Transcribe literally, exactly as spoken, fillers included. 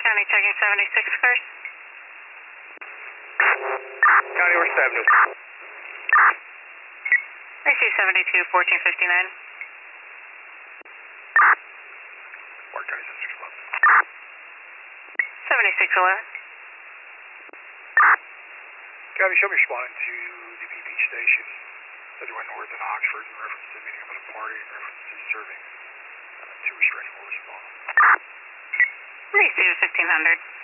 County checking seventy-six first. County, we're seventy. Receive seventy-two, fourteen fifty-nine. Ward County seventy-six eleven. seventy-six eleven. County, show me responding to the B Beach Station. Said you went north in Oxford in reference to meeting up at a party in reference to serving uh, two restraining orders. Receive fifteen hundred.